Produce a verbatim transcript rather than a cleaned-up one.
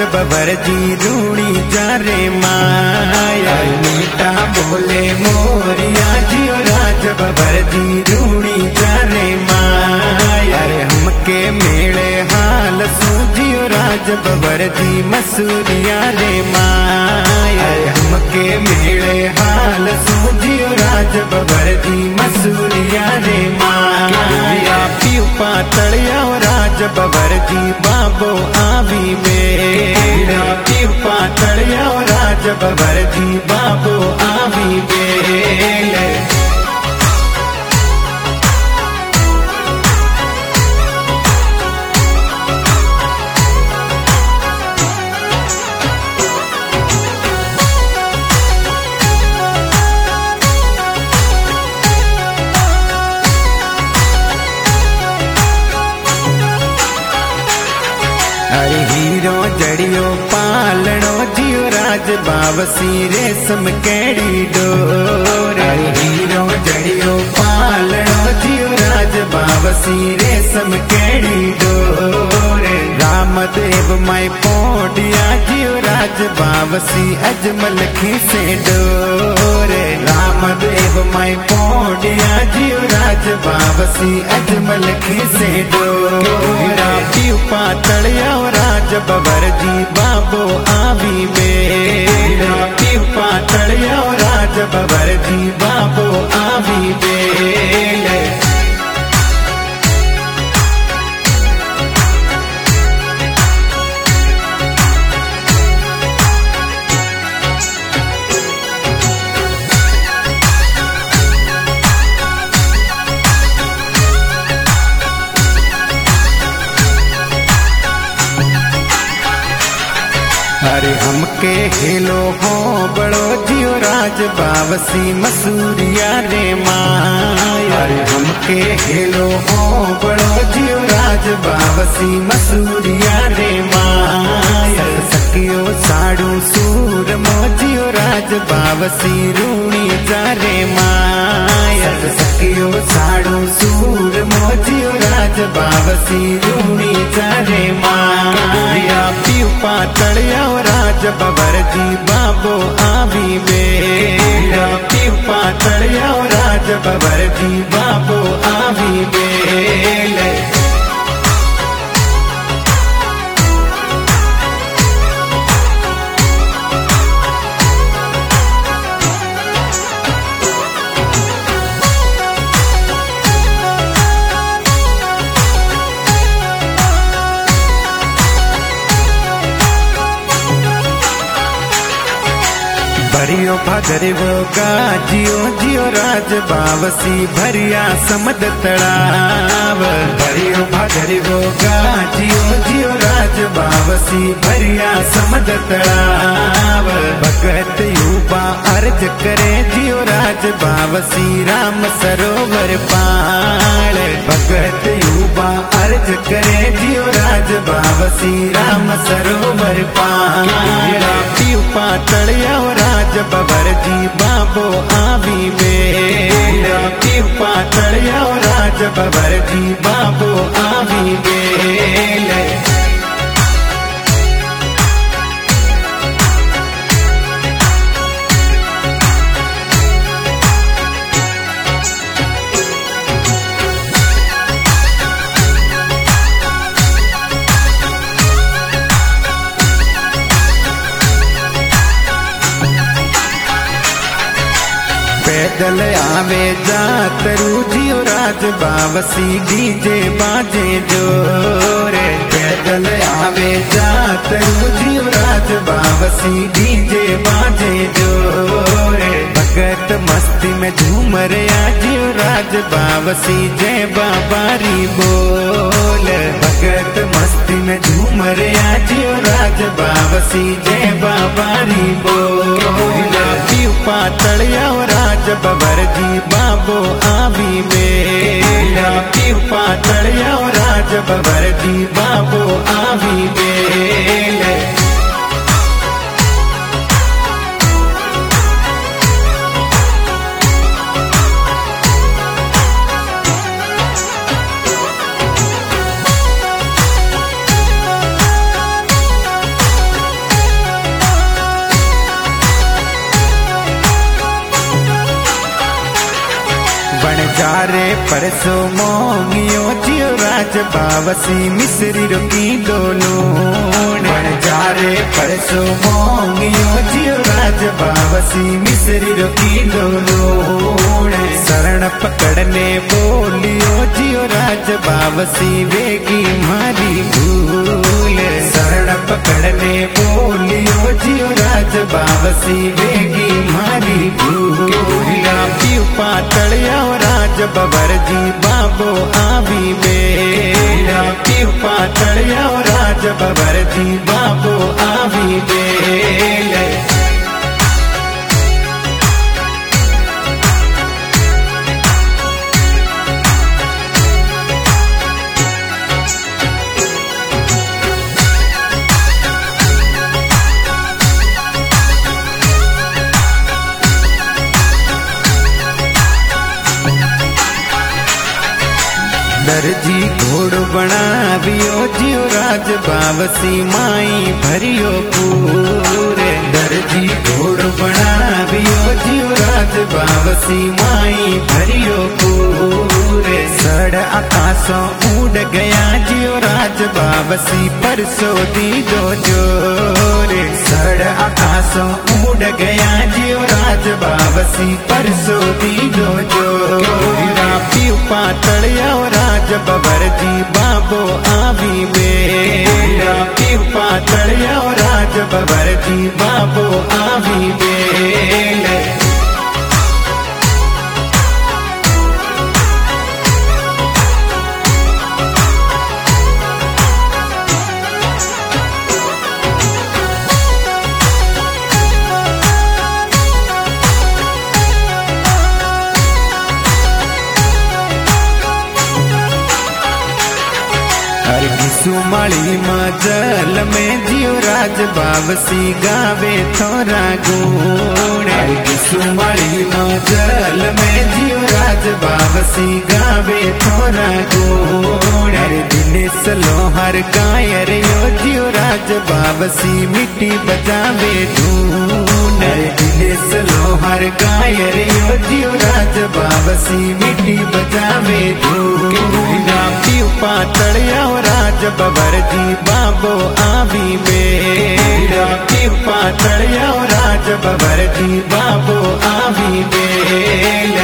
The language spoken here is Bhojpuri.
बबर जी रूणी जा रे माया। मीठा बोले मोरिया जियो राज बबर जी रूणी जा रे माया। हमके मेले हाल सूझियो राज बबर जी मसूरिया रे माया। हमके मेले हाल सूझियो राज बबर जी मसूरिया रे माया। पीऊ पातलिया राज बबर जी बाबो आवी मेरा। पीऊ पातलिया राज बबर जी बाबो आवी मेले। अरे हीरो जड़ियो पालनो जियो राज बावसी रेशम केड़ी डोर। अरे हीरो जड़ियो पालनो जियो राज बावसी रेशम केड़ी डोर। रामदेव माई पोडिया जियो राज बावसी अजमल खीसे डोर। रामदेव माई पोडिया जियो राज बावसी अजमल खीसे डोर। पीऊ पातलिया राज बबर जी बाबो आवी मेरा। पीऊ पातलिया राज बबर जी बाबो आवी मेले। अरे हमके हेलो हो बड़ो जियो राज बावसी मसूरिया रे माया। अरे हमके हेलो हो बड़ो जियो राज बावसी मसूरिया रे माया। सकियो साड़ू सूर मोजियो राज बावसी रूणी जा रे माया। सकियो साड़ू सूर मोजियो राज बावसी रूणी जा रे माया। पीऊ पातलिया राज बबर जी बाबो आवी मेरा। पीऊ पातलिया राज बबर जी बाबो आवी मेले। भरियो भगरे वो का जियो जियो राज बावसी भरिया समद तड़ाव। भरियो भगरे वो का जियो जियो राज बावसी भरिया समद तड़ाव। भगत युवा अर्ज करे जियो राज बावसी राम सरोवर पाल। भगत युवा अर्ज करे जियो राज बावसी राम सरोवर पाल। पीऊ पातलिया राज बबर जी बाबो आवी मेरा। पीऊ पातलिया राज बबर जी बाबो आवी मेले। पैदल आवे जातरू जियो राज बावसी डीजे बाजे जोरे। पैदल आवे जातरू जियो राज बावसी डीजे बाजे जोरे। भगत मस्ती में झूम रहा जियो राज बावसी जय बाबारी बोल। भगत मस्ती में झूम रहा जियो राज बावसी जय बाबारी बोल। पीऊ पातलिया राज बबर जी बाबो आवी मेरा। पीऊ पातलिया राज बबर जी बाबो आवी मेले। जारे परसो मोंगियो जियो राज बावसी मिसरी रुकी दोनों जारे परसो मोंगियो जियो राज बावसी मिसरी रुकी दोनों शरण पकड़ने बोलियो जियो राज बावसी वेगी मारी भूल शरण पकड़ने बोलियो जियो राज बावसी वेगी मारी भूल पीऊ पातलिया राज बबर जी बाबो आवी बेरा पीऊ पातलिया राज बबर जी बाबो आवी बेले दर्जी घोड़ बनावियो जियो राज बावसी माई भरियो पूरे दर्जी घोड़ बनावियो जियो राज बावसी माई भरियो पूरे सड़ आकाशों उड़ गया जियो राज बावसी परसो दी दो जोरे सड़ आकाशों उड़ गया जियो राज बावसी परसो दी दो जोरे पीऊ पातलिया राज बबर जी बाबो आवी बेरा पीऊ पातलिया राज बबर जी बाबो आवी बेले सुमाली मजल में जियो राज बावसी गावे थोरा गुण सुमाली मजल में जियो राज बावसी गावे थोरा गुण दिनेश लोहर कायर यो जियो राज बावसी मिट्टी बजावे धून दिनेश लोहर कायर यो जियो राज बावसी मिट्टी बजावे धून पीऊ पातलिया राज बबर जी बाबो आवी बेरा पीऊ पातलिया राज बबर जी बाबो आवी बेरा